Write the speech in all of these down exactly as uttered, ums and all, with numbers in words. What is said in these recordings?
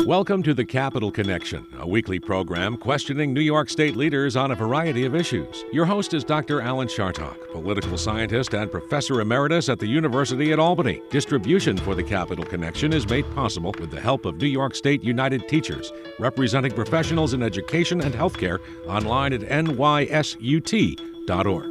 Welcome to the Capital Connection, a weekly program questioning New York State leaders on a variety of issues. Your host is Doctor Alan Chartock, political scientist and professor emeritus at the University at Albany. Distribution for the Capital Connection is made possible with the help of New York State United Teachers, representing professionals in education and healthcare, online at N Y S U T dot org.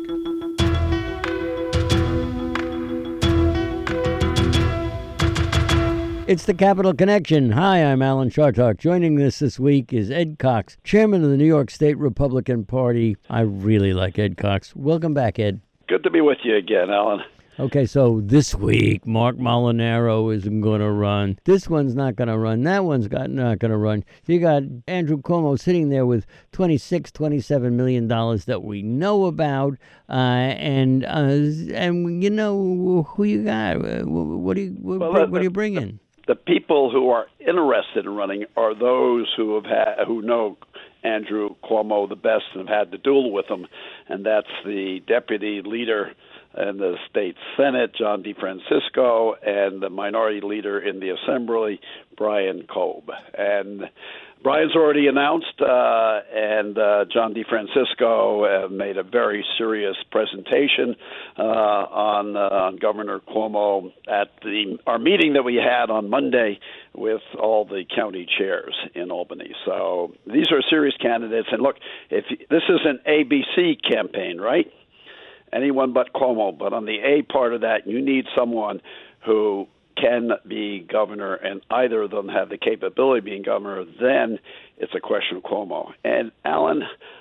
It's the Capital Connection. Hi, I'm Alan Chartock. Joining us this week is Ed Cox, chairman of the New York State Republican Party. I really like Ed Cox. Welcome back, Ed. Good to be with you again, Alan. Okay, so this week, Marc Molinaro isn't going to run. This one's not going to run. That one's got not going to run. You got Andrew Cuomo sitting there with twenty-six, twenty-seven million dollars that we know about, uh, and uh, and you know who you got. What do you what, well, what the, do you bring in? The people who are interested in running are those who have had, who know Andrew Cuomo the best and have had to duel with him, and that's the deputy leader in the state Senate, John DeFrancisco, and the minority leader in the Assembly, Brian Cobb. And Brian's already announced, uh, and uh, John DeFrancisco uh, made a very serious presentation uh, on, uh, on Governor Cuomo at the our meeting that we had on Monday with all the county chairs in Albany. So these are serious candidates. And look, if this is an A B C campaign, right? Anyone but Cuomo. But on the A part of that, you need someone who can be governor, and either of them have the capability of being governor, then it's a question of Cuomo. And, Alan,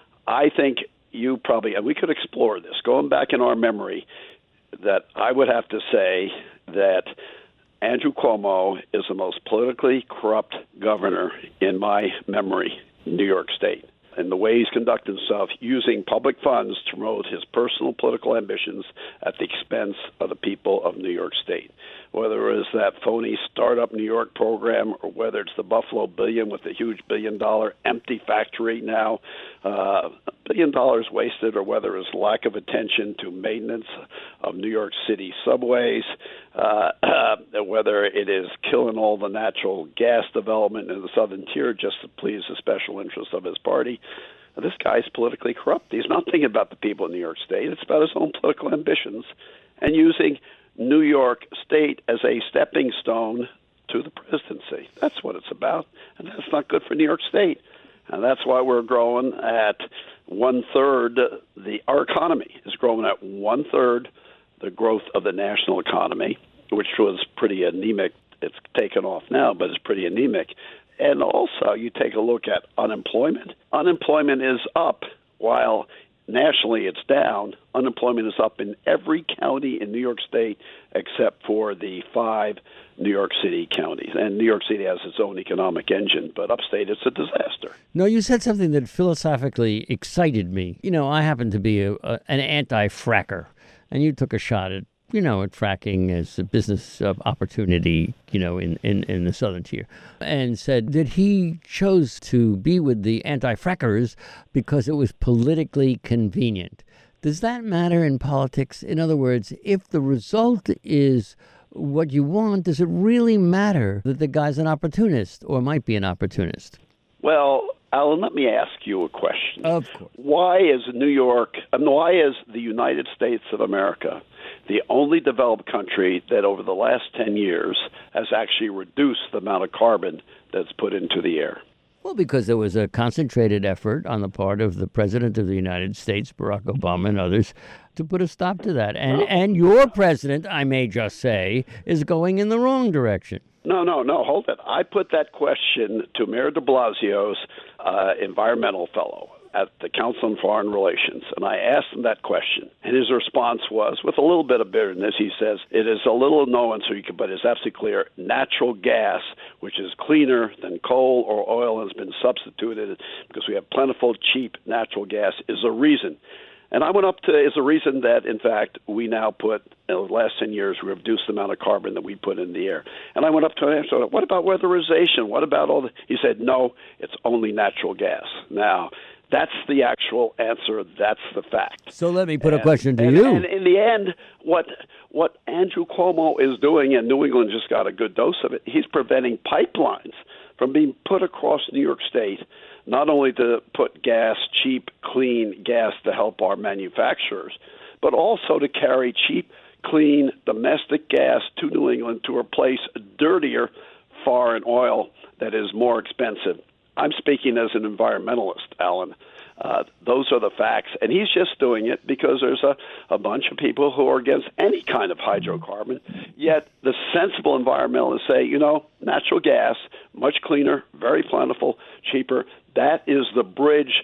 I think you probably, and we could explore this, going back in our memory, that I would have to say that Andrew Cuomo is the most politically corrupt governor in my memory in New York State. And the way he's conducted himself, using public funds to promote his personal political ambitions at the expense of the people of New York State. Whether it was that phony Startup New York program or whether it's the Buffalo Billion with a huge billion-dollar empty factory now, uh, a billion dollars wasted, or whether it's lack of attention to maintenance of New York City subways, uh, whether it is killing all the natural gas development in the southern tier just to please the special interests of his party. This guy's politically corrupt. He's not thinking about the people in New York State. It's about his own political ambitions and using New York State as a stepping stone to the presidency. That's what it's about, and that's not good for New York State. And that's why we're growing at one-third. The, our economy is growing at one-third the growth of the national economy, which was pretty anemic. It's taken off now, but it's pretty anemic. And also, you take a look at unemployment. Unemployment is up, while nationally it's down. Unemployment is up in every county in New York State except for the five New York City counties. And New York City has its own economic engine, but upstate it's a disaster. No, you said something that philosophically excited me. You know, I happen to be a, a, an anti-fracker, and you took a shot at you know, at fracking as a business uh, opportunity, you know, in, in, in the southern tier, and said that he chose to be with the anti-frackers because it was politically convenient. Does that matter in politics? In other words, if the result is what you want, does it really matter that the guy's an opportunist or might be an opportunist? Well, Alan, let me ask you a question. Of course. Why is New York, and why is the United States of America the only developed country that over the last ten years has actually reduced the amount of carbon that's put into the air? Well, because there was a concentrated effort on the part of the President of the United States, Barack Obama, and others, to put a stop to that. And well, and your president, I may just say, is going in the wrong direction. No, no, no, hold it. I put that question to Mayor de Blasio's uh, environmental fellow at the Council on Foreign Relations, and I asked him that question, and his response was, with a little bit of bitterness, he says, it is a little known, so you can, but it's absolutely clear, natural gas, which is cleaner than coal or oil, has been substituted because we have plentiful, cheap natural gas, is a reason. And I went up to, is a reason that, in fact, we now put, in the last ten years, we reduced the amount of carbon that we put in the air. And I went up to him and said, what about weatherization? What about all the, he said, no, it's only natural gas. Now, that's the actual answer. That's the fact. So let me put and, a question to and, you. And in the end, what what Andrew Cuomo is doing, and New England just got a good dose of it, he's preventing pipelines from being put across New York State, not only to put gas, cheap, clean gas to help our manufacturers, but also to carry cheap, clean domestic gas to New England to replace dirtier foreign oil that is more expensive. I'm speaking as an environmentalist, Alan. Uh, those are the facts. And he's just doing it because there's a, a bunch of people who are against any kind of hydrocarbon. Yet the sensible environmentalists say, you know, natural gas, much cleaner, very plentiful, cheaper. That is the bridge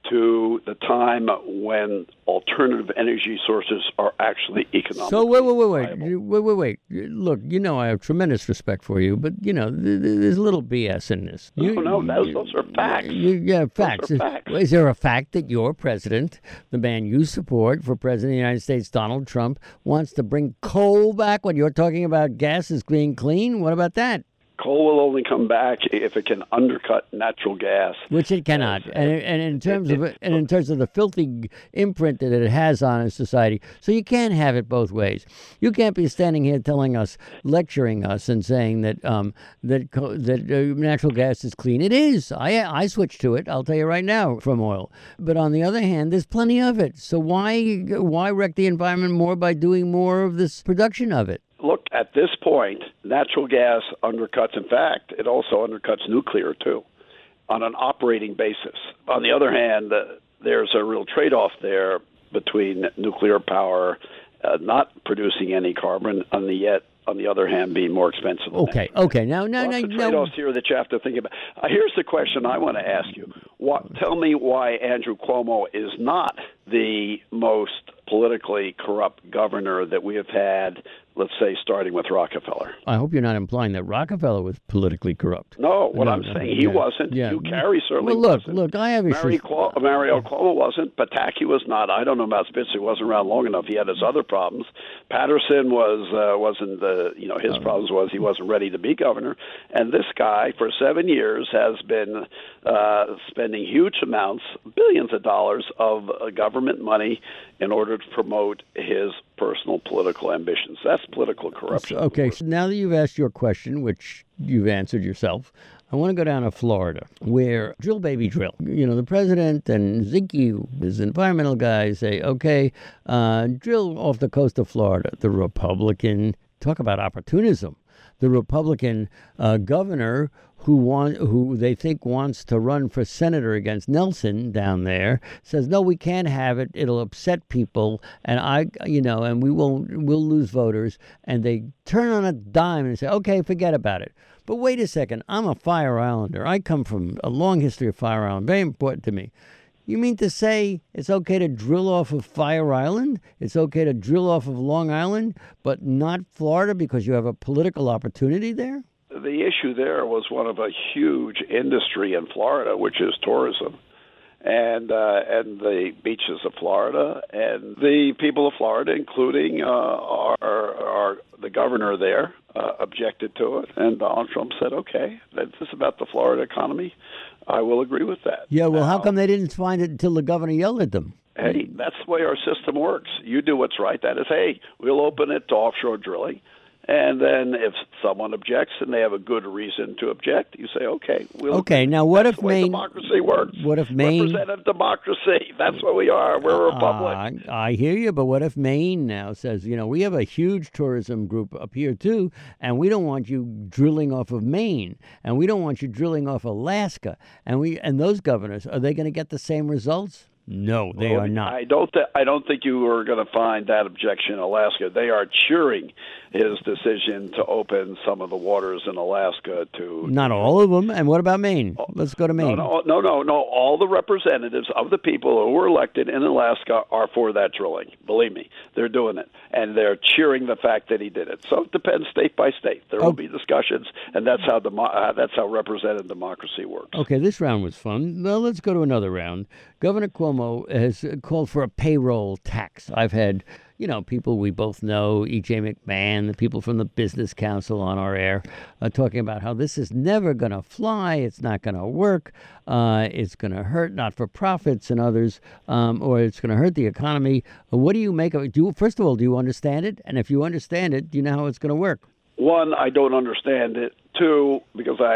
to the time when alternative energy sources are actually economic. So wait, wait, wait, wait, wait, wait, wait. Look, you know I have tremendous respect for you, but you know th- th- there's a little B S in this. No, You, no, those, those are facts. You, yeah, facts. Those are facts. Is there a fact that your president, the man you support for president of the United States, Donald Trump, wants to bring coal back when you're talking about gas as being clean? What about that? Coal will only come back if it can undercut natural gas, which it cannot. And and in terms of and in terms of the filthy imprint that it has on a society, so you can't have it both ways. You can't be standing here telling us, lecturing us, and saying that um that that uh, natural gas is clean. It is. I I switched to it. I'll tell you right now from oil. But on the other hand, there's plenty of it. So why why wreck the environment more by doing more of this production of it? Look, at this point, natural gas undercuts, in fact, it also undercuts nuclear, too, on an operating basis. On the other hand, uh, there's a real trade-off there between nuclear power uh, not producing any carbon, and the yet, on the other hand, being more expensive. Okay, okay. Now, now, Lots now, of trade-offs now. here that you have to think about. Uh, here's the question I want to ask you. What, tell me why Andrew Cuomo is not the most politically corrupt governor that we have had, let's say, starting with Rockefeller. I hope you're not implying that Rockefeller was politically corrupt. No, what No, I'm no, saying, he yeah, wasn't. yeah. Hugh Carey certainly Well, look, wasn't. look, I have Mary issues. Clo- Mario Cuomo wasn't. Pataki was not. I don't know about Spitzer. He wasn't around long enough. He had his other problems. Patterson was, uh, wasn't, the, you know, his Oh. problems was he wasn't ready to be governor. And this guy, for seven years, has been uh, spending huge amounts, billions of dollars of uh, government money in order to promote his personal political ambitions. That's political corruption. Okay, so now that you've asked your question, which you've answered yourself, I want to go down to Florida, where drill, baby, drill. You know, the president and Zinke, his environmental guys, say, okay, uh, drill off the coast of Florida. The Republican, talk about opportunism, the Republican uh, governor who want, who they think wants to run for senator against Nelson down there, says, no, we can't have it. It'll upset people. And I, you know, and we won't, we'll lose voters. And they turn on a dime and say, okay, forget about it. But wait a second. I'm a Fire Islander. I come from a long history of Fire Island. Very important to me. You mean to say it's okay to drill off of Fire Island? It's okay to drill off of Long Island, but not Florida because you have a political opportunity there? The issue there was one of a huge industry in Florida, which is tourism, and uh, and the beaches of Florida, and the people of Florida, including uh, our, our the governor there, uh, objected to it, and Donald Trump said, "Okay, this is about the Florida economy. I will agree with that." Yeah, well, now, how come they didn't find it until the governor yelled at them? Hey, that's the way our system works. You do what's right. That is, hey, we'll open it to offshore drilling. And then if someone objects and they have a good reason to object, you say, okay. We'll okay, now what That's if the way Maine... democracy works. What if Maine... Representative democracy. That's what we are. We're a republic. Uh, I hear you, but what if Maine now says, you know, we have a huge tourism group up here, too, and we don't want you drilling off of Maine, and we don't want you drilling off Alaska, and we and those governors, are they going to get the same results? No, they well, are not. I don't. Th- I don't think you are going to find that objection in Alaska. They are cheering his decision to open some of the waters in Alaska to. Not all of them. And what about Maine? Let's go to Maine. No, no, no, no, no. All the representatives of the people who were elected in Alaska are for that drilling. Believe me, they're doing it, and they're cheering the fact that he did it. So it depends state by state. There will Oh. be discussions, and that's how demo- uh, that's how representative democracy works. Okay, this round was fun. Well, let's go to another round. Governor Cuomo has called for a payroll tax. I've had, you know, people we both know, E J McMahon, the people from the Business Council on our air, uh, talking about how this is never going to fly, it's not going to work, uh, it's going to hurt not-for-profits and others, um, or it's going to hurt the economy. Uh, what do you make of it? Do you, first of all, do you understand it? And if you understand it, do you know how it's going to work? One, I don't understand it. Two, because I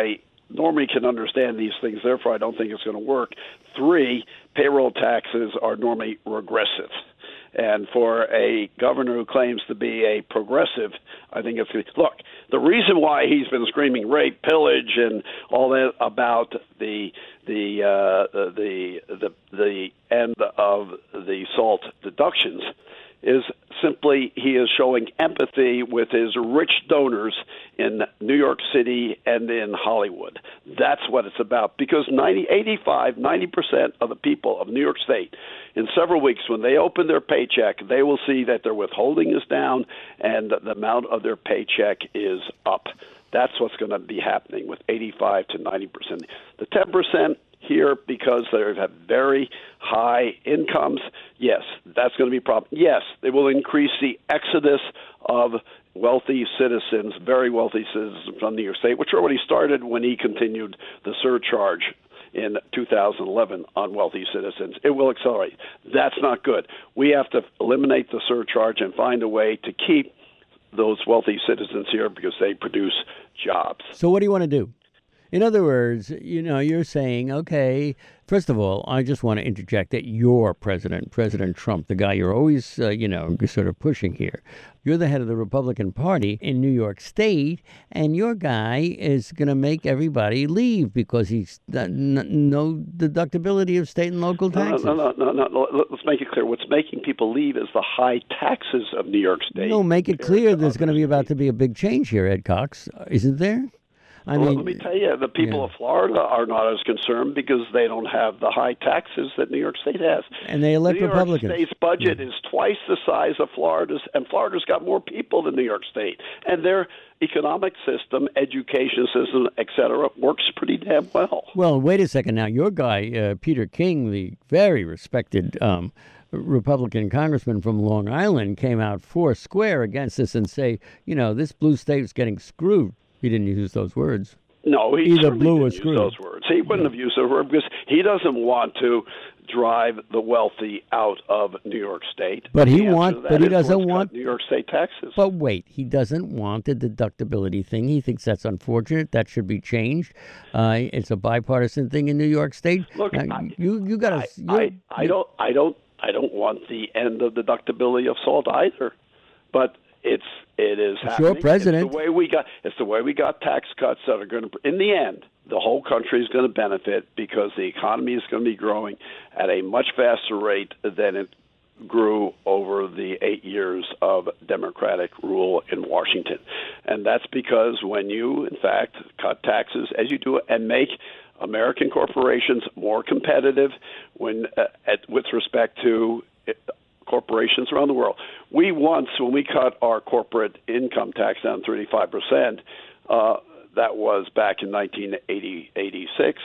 normally can understand these things. Therefore, I don't think it's going to work. Three, payroll taxes are normally regressive. And for a governor who claims to be a progressive, I think it's – look, the reason why he's been screaming rape, pillage, and all that about the the uh, the the the end of the SALT deductions is simply he is showing empathy with his rich donors in New York City and in Hollywood. That's what it's about, because ninety, eighty-five, ninety percent of the people of New York State, in several weeks, when they open their paycheck, they will see that their withholding is down and the amount of their paycheck is up. That's what's going to be happening with eighty-five to ninety percent. The ten percent here, because they have very high incomes, yes, that's going to be a problem. Yes, they will increase the exodus of wealthy citizens, very wealthy citizens from New York State, which already started when he continued the surcharge in two thousand eleven on wealthy citizens. It will accelerate. That's not good. We have to eliminate the surcharge and find a way to keep those wealthy citizens here because they produce jobs. So what do you want to do? In other words, you know, you're saying, okay, first of all, I just want to interject that your president, President Trump, the guy you're always, uh, you know, sort of pushing here, you're the head of the Republican Party in New York State, and your guy is going to make everybody leave because he's uh, n- no deductibility of state and local taxes. No, no, no, no, no. Let's make it clear. What's making people leave is the high taxes of New York State. No, make it clear there's going to be about to be a big change here, Ed Cox, isn't there? I well, mean, let me tell you, the people yeah. of Florida are not as concerned because they don't have the high taxes that New York State has. And they elect New Republicans. New York State's budget yeah. is twice the size of Florida's, and Florida's got more people than New York State. And their economic system, education system, et cetera, works pretty damn well. Well, wait a second now. Your guy, uh, Peter King, the very respected um, Republican congressman from Long Island, came out four square against this and say, you know, this blue state is getting screwed. He didn't use those words. No, he either certainly blue didn't or use screwed. those words. He wouldn't have used those words because he doesn't want to drive the wealthy out of New York State. But he The answer want, to that but he is doesn't let's cut want New York State taxes. But wait, he doesn't want the deductibility thing. He thinks that's unfortunate. That should be changed. Uh, it's a bipartisan thing in New York State. Look, now, I, you you got I, to. I, I don't, I don't, I don't want the end of deductibility of SALT either. But it's it is it's happening. your president. It's the way we got. It's the way we got tax cuts that are going to. In the end, the whole country is going to benefit because the economy is going to be growing at a much faster rate than it grew over the eight years of Democratic rule in Washington. And that's because when you, in fact, cut taxes as you do and make American corporations more competitive when uh, at, with respect to uh, corporations around the world. We once, when we cut our corporate income tax down to thirty-five percent, uh, that was back in nineteen eighty, eighty-six,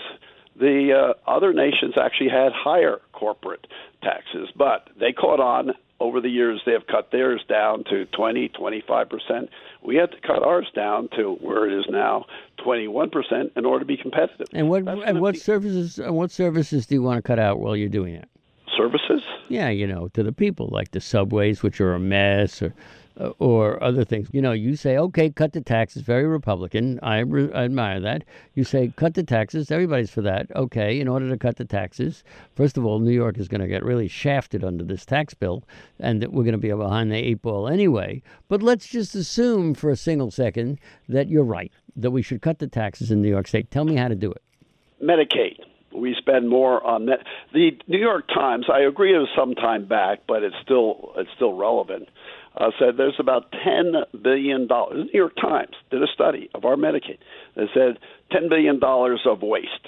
the uh, other nations actually had higher corporate taxes, but they caught on. Over the years, they have cut theirs down to twenty, twenty-five percent. We had to cut ours down to where it is now, twenty-one percent, in order to be competitive. And what That's and what be- services and what services do you want to cut out while you're doing it? Services? Yeah, you know, to the people, like the subways, which are a mess, or uh, or other things. You know, you say, okay, cut the taxes. Very Republican. I, re- I admire that. You say, cut the taxes. Everybody's for that. Okay, in order to cut the taxes, first of all, New York is going to get really shafted under this tax bill, and that we're going to be behind the eight ball anyway. But let's just assume for a single second that you're right, that we should cut the taxes in New York State. Tell me how to do it. Medicaid. We spend more on that. The New York Times, I agree it was some time back, but it's still it's still relevant, uh, said there's about ten billion dollars. The New York Times did a study of our Medicaid. They said ten billion dollars of waste,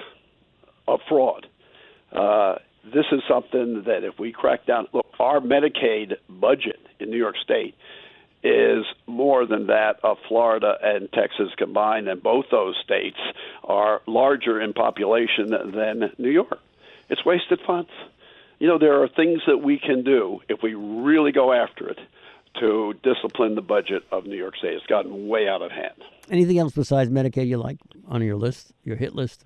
of fraud. Uh, this is something that if we crack down, look, our Medicaid budget in New York State is more than that of Florida and Texas combined, and both those states are larger in population than New York. It's wasted funds. You know, there are things that we can do if we really go after it to discipline the budget of New York State. It's gotten way out of hand. Anything else besides Medicaid you like on your list, your hit list?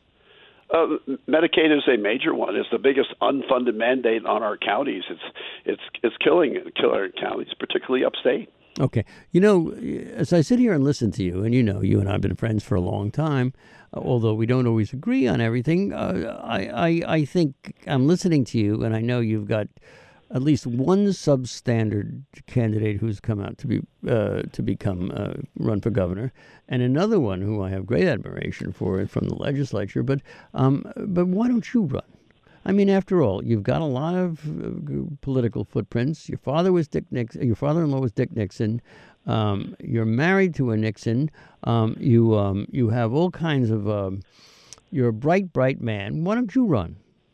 Uh, Medicaid is a major one. It's the biggest unfunded mandate on our counties. It's it's it's killing killing our counties, particularly upstate. Okay. You know, as I sit here and listen to you, and you know, you and I have been friends for a long time, uh, although we don't always agree on everything, uh, I, I, I think I'm listening to you, and I know you've got at least one substandard candidate who's come out to be uh, to become uh, run for governor, and another one who I have great admiration for from the legislature. But um, but why don't you run? I mean, after all, you've got a lot of uh, political footprints. Your father was Dick Nixon. Your father-in-law was Dick Nixon. Um, you're married to a Nixon. Um, you um, you have all kinds of. Um, you're a bright, bright man. Why don't you run?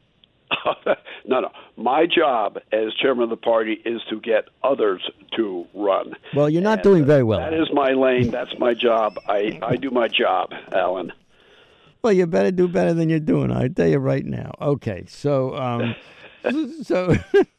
No, no. My job as chairman of the party is to get others to run. Well, you're not and doing very well. That is my lane. That's my job. I, I do my job, Alan. Well, you better do better than you're doing. I tell you right now. Okay, so um, so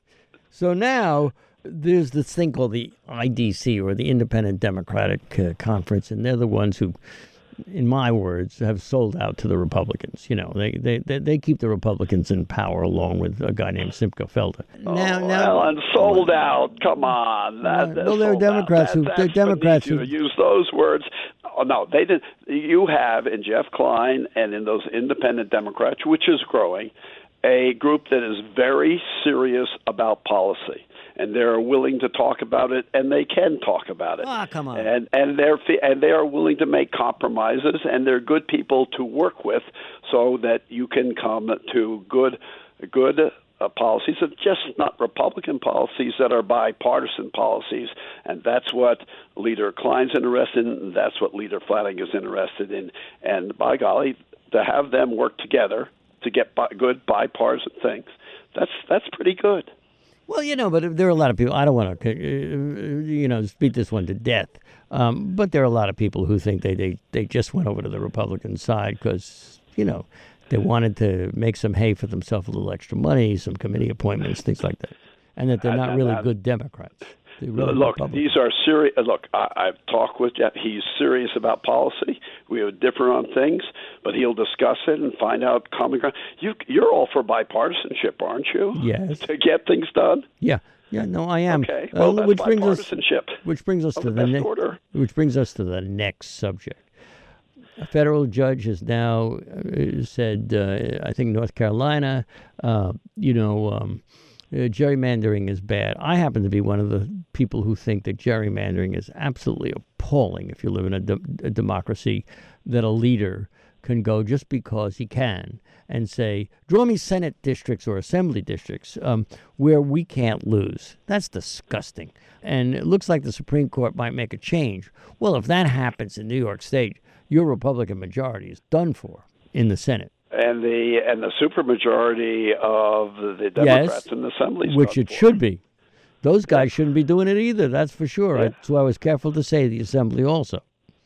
so now there's this thing called the I D C, or the Independent Democratic uh, Conference, and they're the ones who, in my words, have sold out to the Republicans. You know, they they they, they keep the Republicans in power along with a guy named Simcha Felder. Oh, now, now, Alan, sold out. Come on. That, well, there are Democrats who that, they're Democrats who use those words. Oh, no, they didn't. You have in Jeff Klein and in those independent Democrats, which is growing, a group that is very serious about policy. And they're willing to talk about it, and they can talk about it. Ah, oh, come on. And and they're and they are willing to make compromises, and they're good people to work with, so that you can come to good good uh, policies, of just not Republican policies that are bipartisan policies. And that's what Leader Klein's interested in, and that's what Leader Flanagan is interested in. And by golly, to have them work together to get bi- good bipartisan things, that's that's pretty good. Well, you know, but there are a lot of people. I don't want to, you know, beat this one to death. Um, but there are a lot of people who think they, they, they just went over to the Republican side because, you know, they wanted to make some hay for themselves, a little extra money, some committee appointments, things like that, and that they're not really good Democrats. Really look, these are serious. Look, I, I've talked with Jeff. He's serious about policy. We would differ on things, but he'll discuss it and find out common ground. You, you're all for bipartisanship, aren't you? Yes. To get things done. Yeah. Yeah. No, I am. Okay. Well, uh, that's which brings bipartisanship. us. Which brings us to the, the next. order. Which brings us to the next subject. A federal judge has now uh, said, uh, I think North Carolina, uh, you know. Um, Uh, gerrymandering is bad. I happen to be one of the people who think that gerrymandering is absolutely appalling if you live in a, de- a democracy, that a leader can go just because he can and say, draw me Senate districts or assembly districts um, where we can't lose. That's disgusting. And it looks like the Supreme Court might make a change. Well, if that happens in New York State, your Republican majority is done for in the Senate. And the and the supermajority of the Democrats yes, in the Assembly, which it for. should be. Those guys shouldn't be doing it either. That's for sure. Yeah. That's why I was careful to say the Assembly also.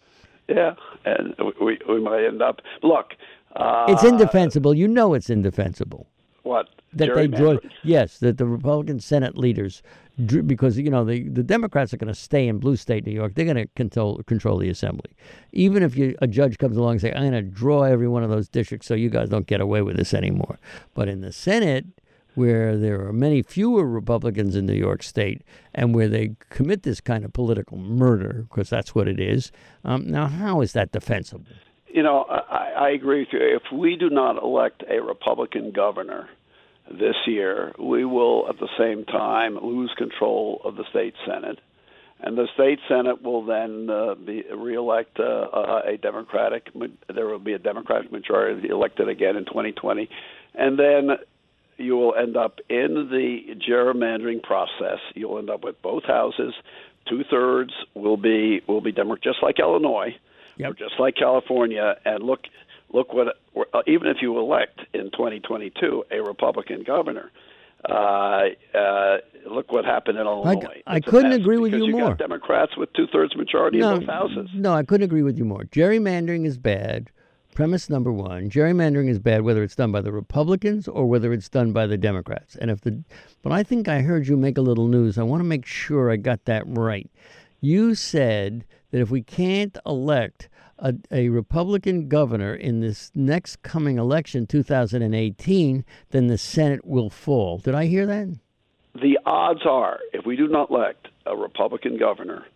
Yeah, and we we might end up. Look, uh, it's indefensible. You know, it's indefensible. What that they draw? Yes, that the Republican Senate leaders, because you know the, the Democrats are going to stay in blue state New York. They're going to control control the Assembly. Even if you, a judge comes along and say, "I'm going to draw every one of those districts so you guys don't get away with this anymore." But in the Senate, where there are many fewer Republicans in New York State, and where they commit this kind of political murder, because that's what it is. Um, now, how is that defensible? You know, I, I agree with you. If we do not elect a Republican governor this year, we will at the same time lose control of the state Senate. And the state Senate will then uh, be reelect uh, uh, a Democratic. There will be a Democratic majority elected again in twenty twenty, and then you will end up in the gerrymandering process. You'll end up with both houses. Two thirds will be will be Democrat, just like Illinois, yep. or just like California. And look, look what uh, even if you elect in twenty twenty-two a Republican governor. Uh, uh, look what happened in Illinois. I, I couldn't agree with you, you more. Got Democrats with two-thirds majority no, in both houses. No, I couldn't agree with you more. Gerrymandering is bad. Premise number one, gerrymandering is bad whether it's done by the Republicans or whether it's done by the Democrats. And if the, but I think I heard you make a little news. I want to make sure I got that right. You said that if we can't elect A, a Republican governor in this next coming election, two thousand eighteen, then the Senate will fall. Did I hear that? The odds are, if we do not elect a Republican governor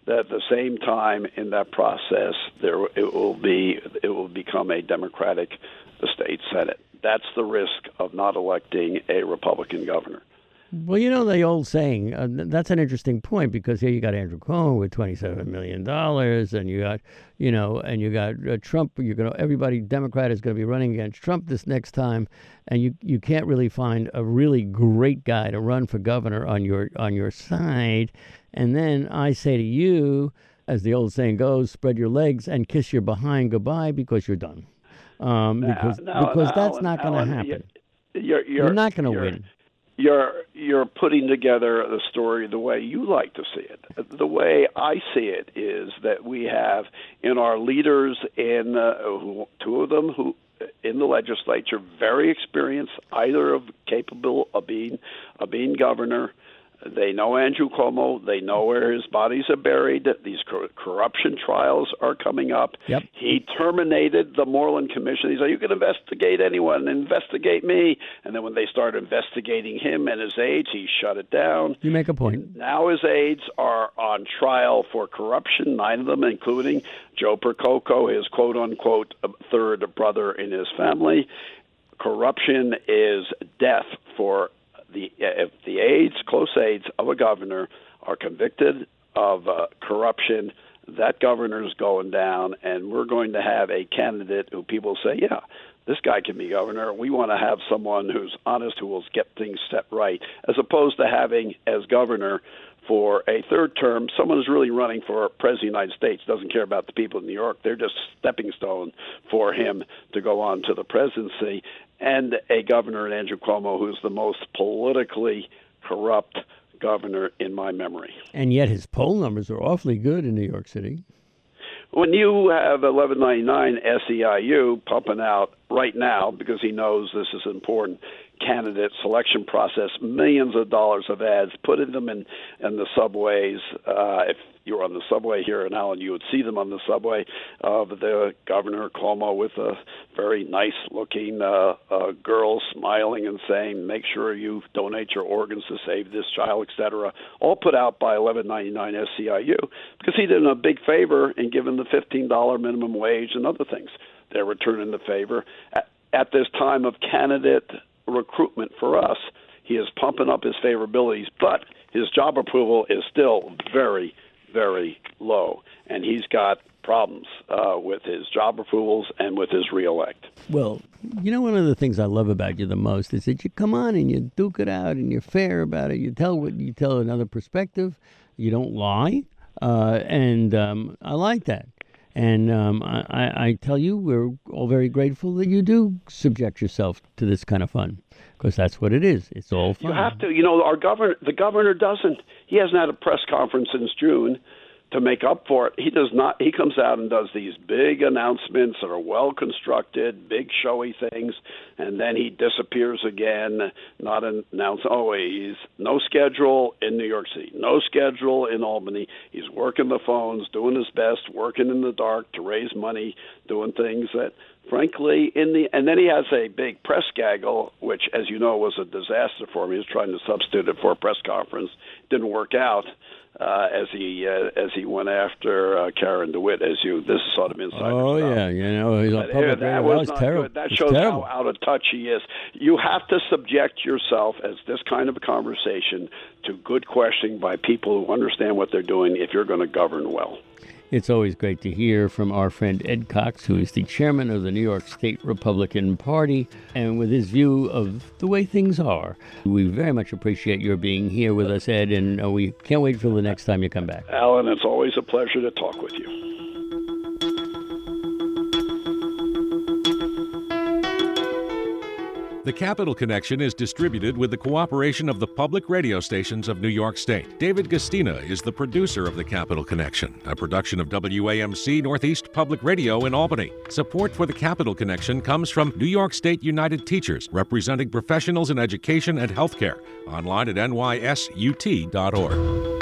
that at the same time in that process, there it will be it will become a Democratic state Senate. That's the risk of not electing a Republican governor. Well, you know the old saying. Uh, that's an interesting point because here you got Andrew Cuomo with twenty-seven million dollars, and you got, you know, and you got uh, Trump. You're gonna everybody Democrat is going to be running against Trump this next time, and you you can't really find a really great guy to run for governor on your on your side. And then I say to you, as the old saying goes, spread your legs and kiss your behind goodbye because you're done. Um, now, because now, because now, that's Alan, not going to Alan, happen. You're, you're, you're not going to win. You're you're putting together the story the way you like to see it. The way I see it is that we have in our leaders, in uh, who, two of them who in the legislature, very experienced, either of capable of being of being governor. They know Andrew Cuomo. They know where his bodies are buried. These cor- corruption trials are coming up. Yep. He terminated the Moreland Commission. He said, you can investigate anyone, investigate me. And then when they started investigating him and his aides, he shut it down. You make a point. Now his aides are on trial for corruption, nine of them, including Joe Percoco, his quote-unquote third brother in his family. Corruption is death for The, if the aides, close aides of a governor are convicted of uh, corruption, that governor's going down, and we're going to have a candidate who people say, yeah, this guy can be governor. We want to have someone who's honest, who will get things set right, as opposed to having as governor for a third term someone who's really running for president of the United States, doesn't care about the people in New York. They're just stepping stone for him to go on to the presidency. And a governor in Andrew Cuomo who's the most politically corrupt governor in my memory. And yet his poll numbers are awfully good in New York City. When you have eleven ninety-nine S E I U pumping out right now, because he knows this is important, candidate selection process, millions of dollars of ads, putting them in, in the subways. Uh, if you were on the subway here in Allen, you would see them on the subway of the governor, Cuomo, with a very nice-looking uh, uh, girl smiling and saying, make sure you donate your organs to save this child, et cetera, all put out by eleven ninety-nine S E I U, because he did him a big favor in giving the fifteen dollars minimum wage and other things. They're returning the favor. At, at this time of candidate recruitment for us, he is pumping up his favorabilities, but his job approval is still very, very low, and he's got problems uh, with his job approvals and with his reelect. Well, you know, one of the things I love about you the most is that you come on and you duke it out and you're fair about it. You tell what you tell another perspective. You don't lie, uh, and um, I like that. And um, I, I tell you, we're all very grateful that you do subject yourself to this kind of fun, because that's what it is. It's all fun. You have to. You know, our governor, the governor doesn't. He hasn't had a press conference since June to make up for it. He does not. He comes out and does these big announcements that are well constructed, big showy things, and then he disappears again. Not announce. Oh, he's no schedule in New York City, no schedule in Albany. He's working the phones, doing his best, working in the dark to raise money, doing things that, frankly, in the and then he has a big press gaggle, which, as you know, was a disaster for him. He was trying to substitute it for a press conference. Didn't work out. Uh, as he uh, as he went after uh, Karen DeWitt, as you this is sort of inside. Oh stuff. yeah, you know he's on But, public uh, that radio. was That was not terrible. good. That It's shows terrible. how out of touch he is. You have to subject yourself, as this kind of a conversation, to good questioning by people who understand what they're doing if you're going to govern well. It's always great to hear from our friend Ed Cox, who is the chairman of the New York State Republican Party, and with his view of the way things are. We very much appreciate your being here with us, Ed, and uh, we can't wait for the next time you come back. Alan, it's always a pleasure to talk with you. The Capital Connection is distributed with the cooperation of the public radio stations of New York State. David Gastina is the producer of The Capital Connection, a production of W A M C Northeast Public Radio in Albany. Support for The Capital Connection comes from New York State United Teachers, representing professionals in education and healthcare. Online at N Y S U T dot org.